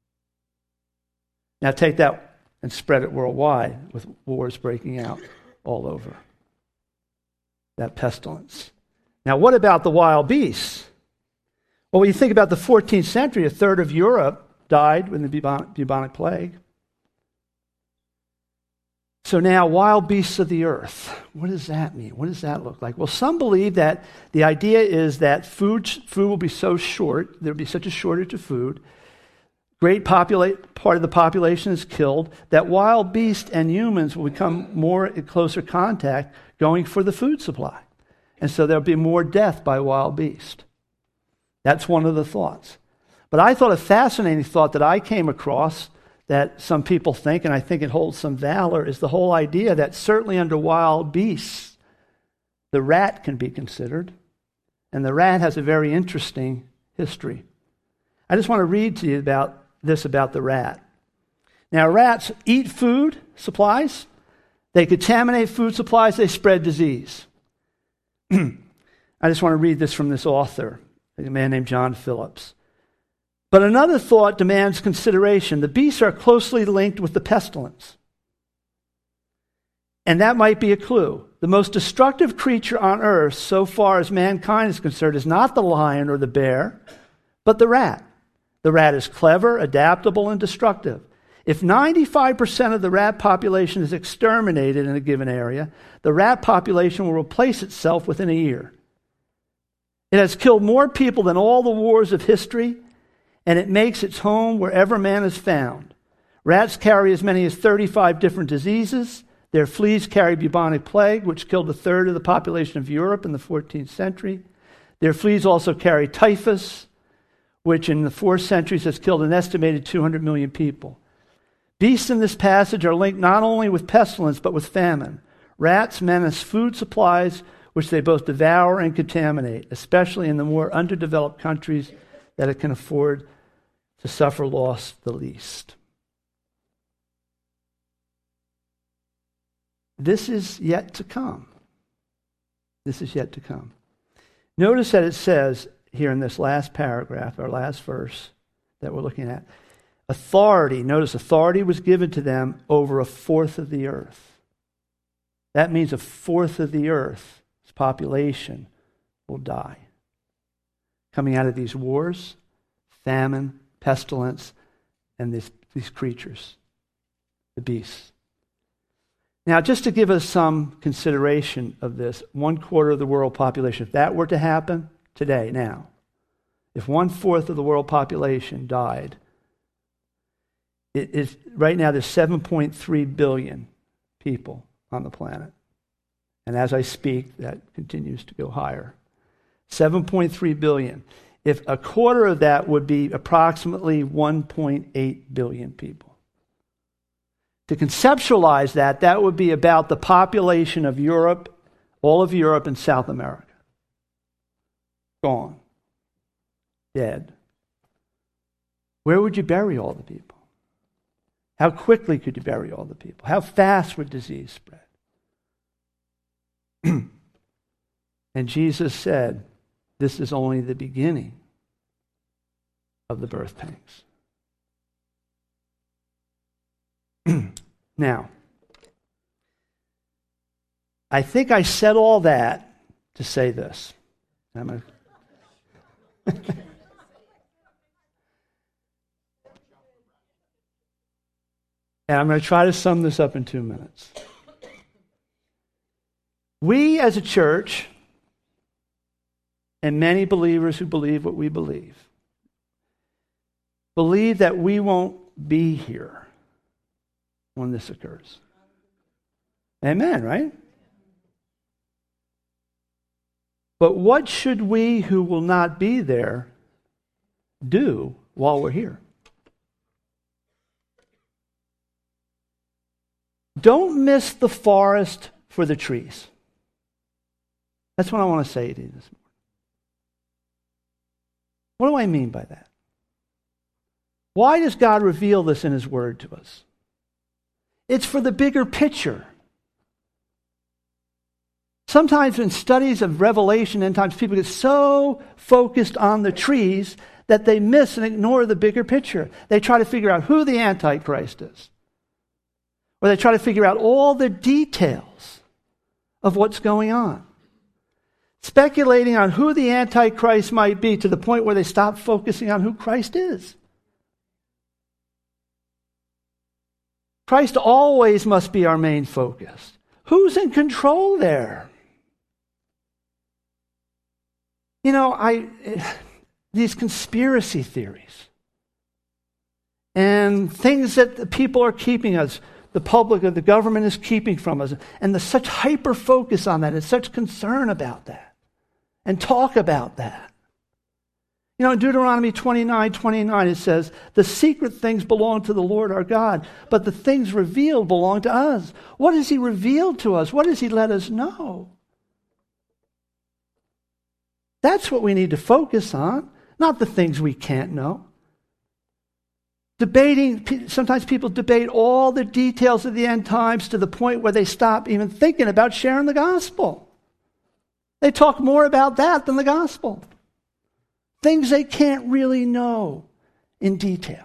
[SPEAKER 2] Now take that and spread it worldwide with wars breaking out all over. That pestilence. Now what about the wild beasts? Well, when you think about the fourteenth century, a third of Europe died in the bubonic plague. So now, wild beasts of the earth. What does that mean? What does that look like? Well, some believe that the idea is that food, food will be so short, there will be such a shortage of food, great populate, part of the population is killed, that wild beasts and humans will become more in closer contact going for the food supply. And so there'll be more death by wild beast. That's one of the thoughts. But I thought a fascinating thought that I came across that some people think, and I think it holds some valor, is the whole idea that certainly under wild beasts, the rat can be considered. And the rat has a very interesting history. I just want to read to you about this about the rat. Now, rats eat food supplies. They contaminate food supplies. They spread disease. I just want to read this from this author, a man named John Phillips. But another thought demands consideration. The beasts are closely linked with the pestilence. And that might be a clue. The most destructive creature on earth, so far as mankind is concerned, is not the lion or the bear, but the rat. The rat is clever, adaptable, and destructive. If ninety-five percent of the rat population is exterminated in a given area, the rat population will replace itself within a year. It has killed more people than all the wars of history, and it makes its home wherever man is found. Rats carry as many as thirty-five different diseases. Their fleas carry bubonic plague, which killed a third of the population of Europe in the fourteenth century. Their fleas also carry typhus, which in the four centuries has killed an estimated two hundred million people. Beasts in this passage are linked not only with pestilence, but with famine. Rats menace food supplies, which they both devour and contaminate, especially in the more underdeveloped countries that it can afford to suffer loss the least. This is yet to come. This is yet to come. Notice that it says here in this last paragraph, or last verse that we're looking at, authority, notice authority was given to them over a fourth of the earth. That means a fourth of the earth's population will die. Coming out of these wars, famine, pestilence, and this, these creatures, the beasts. Now, just to give us some consideration of this, one quarter of the world population, if that were to happen today, now, if one fourth of the world population died, it is, right now there's seven point three billion people on the planet. And as I speak, that continues to go higher. seven point three billion. If a quarter of that would be approximately one point eight billion people. To conceptualize that, that would be about the population of Europe, all of Europe and South America. Gone. Dead. Where would you bury all the people? How quickly could you bury all the people? How fast would disease spread? And Jesus said, this is only the beginning of the birth pangs. Now, I think I said all that to say this. I'm gonna and I'm going to try to sum this up in two minutes. We as a church, and many believers who believe what we believe, believe that we won't be here when this occurs. Amen, right? But what should we who will not be there do while we're here? Don't miss the forest for the trees. That's what I want to say to you this morning. What do I mean by that? Why does God reveal this in His Word to us? It's for the bigger picture. Sometimes in studies of Revelation, and times people get so focused on the trees that they miss and ignore the bigger picture. They try to figure out who the Antichrist is. Or they try to figure out all the details of what's going on. Speculating on who the Antichrist might be to the point where they stop focusing on who Christ is. Christ always must be our main focus. Who's in control there? You know, I these conspiracy theories and things that the people are keeping us, the public or the government is keeping from us, and there's such hyper focus on that and such concern about that and talk about that. You know, in Deuteronomy twenty-nine twenty-nine, it says, the secret things belong to the Lord our God, but the things revealed belong to us. What has he revealed to us? What does he let us know? That's what we need to focus on, not the things we can't know. Debating, sometimes people debate all the details of the end times to the point where they stop even thinking about sharing the gospel. They talk more about that than the gospel. Things they can't really know in detail.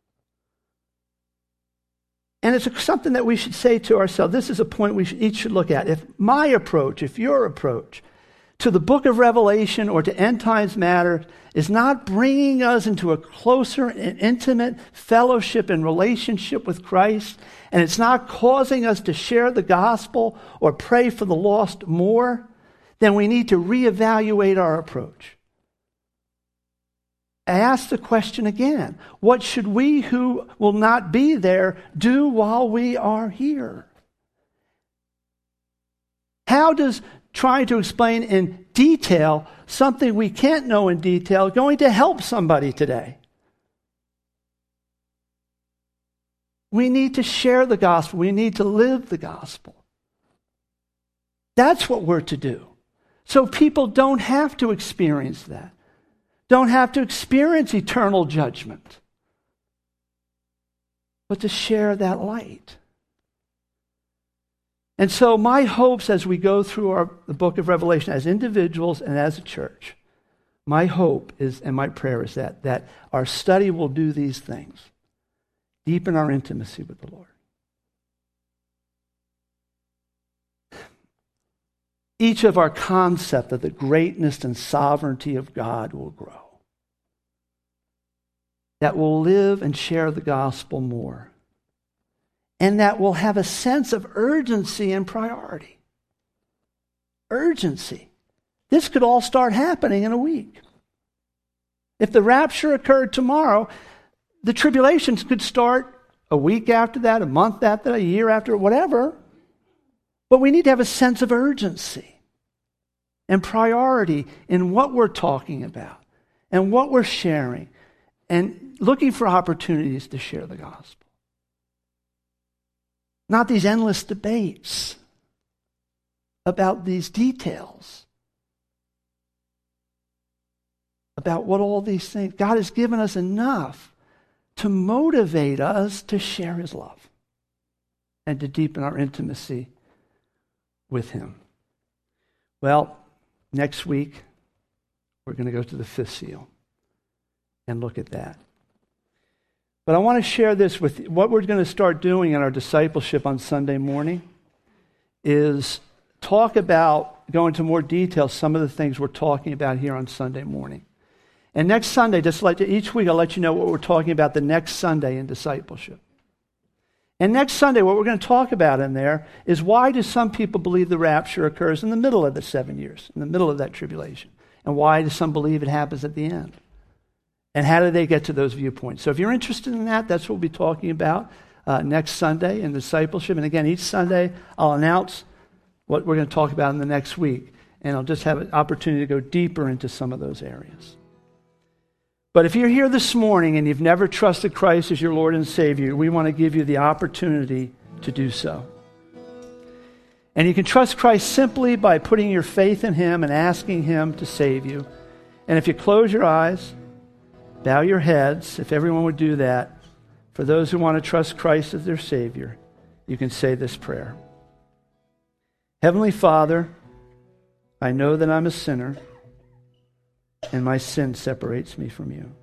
[SPEAKER 2] And it's something that we should say to ourselves. This is a point we should, each should look at. If my approach, if your approach to the book of Revelation or to end times matters is not bringing us into a closer and intimate fellowship and relationship with Christ, and it's not causing us to share the gospel or pray for the lost more, then we need to reevaluate our approach. I ask the question again, what should we who will not be there do while we are here? How does trying to explain in detail something we can't know in detail going to help somebody today? We need to share the gospel. We need to live the gospel. That's what we're to do. So people don't have to experience that. Don't have to experience eternal judgment. But to share that light. And so my hopes as we go through our, the book of Revelation as individuals and as a church, my hope is, and my prayer is that, that our study will do these things. Deepen our intimacy with the Lord. Each of our concept of the greatness and sovereignty of God will grow. That will live and share the gospel more. And that will have a sense of urgency and priority. Urgency. This could all start happening in a week. If the rapture occurred tomorrow, the tribulations could start a week after that, a month after that, a year after, whatever. But we need to have a sense of urgency and priority in what we're talking about and what we're sharing and looking for opportunities to share the gospel. Not these endless debates about these details, about what all these things. God has given us enough to motivate us to share his love and to deepen our intimacy with him. Well, next week, we're going to go to the fifth seal and look at that. But I want to share this with you. What we're going to start doing in our discipleship on Sunday morning is talk about, go into more detail, some of the things we're talking about here on Sunday morning. And next Sunday, just like each week, I'll let you know what we're talking about the next Sunday in discipleship. And next Sunday, what we're going to talk about in there is why do some people believe the rapture occurs in the middle of the seven years, in the middle of that tribulation? And why do some believe it happens at the end? And how do they get to those viewpoints? So if you're interested in that, that's what we'll be talking about uh, next Sunday in discipleship. And again, each Sunday, I'll announce what we're going to talk about in the next week. And I'll just have an opportunity to go deeper into some of those areas. But if you're here this morning and you've never trusted Christ as your Lord and Savior, we want to give you the opportunity to do so. And you can trust Christ simply by putting your faith in him and asking him to save you. And if you close your eyes, bow your heads, if everyone would do that, for those who want to trust Christ as their Savior, you can say this prayer. Heavenly Father, I know that I'm a sinner, and my sin separates me from you.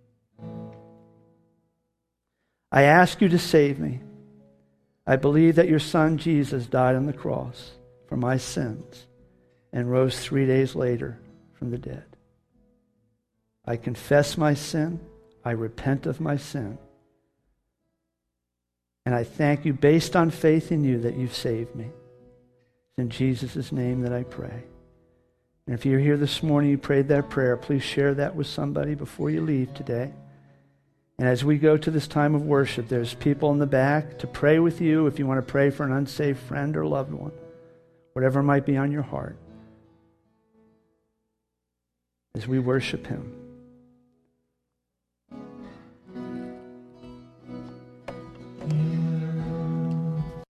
[SPEAKER 2] I ask you to save me. I believe that your Son Jesus died on the cross for my sins and rose three days later from the dead. I confess my sin. I repent of my sin. And I thank you, based on faith in you, that you've saved me. It's in Jesus' name that I pray. And if you're here this morning, you prayed that prayer, please share that with somebody before you leave today. And as we go to this time of worship, there's people in the back to pray with you if you want to pray for an unsaved friend or loved one, whatever might be on your heart, as we worship him.